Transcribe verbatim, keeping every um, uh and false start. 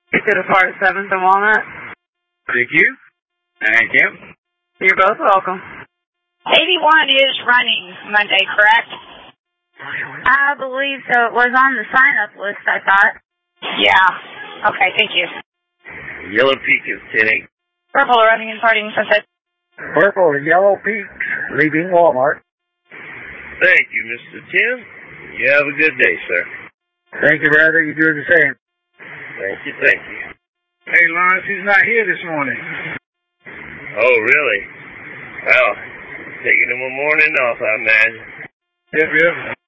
You to the part seventh and Walnut. Thank you. Thank you. You're both welcome. eighty-one is running Monday, correct? I believe so. It was on the sign-up list, I thought. Yeah. Okay, thank you. Yellow Peak is ten eight. Purple arriving and parting Sunset. Purple and Yellow Peaks leaving Walmart. Thank you, Mister Tim. You have a good day, sir. Thank you, brother. You do the same. Thank you, thank you. Hey, Lawrence, he's not here this morning. Oh, really? Well, taking him a morning off, I imagine. Yep, yep.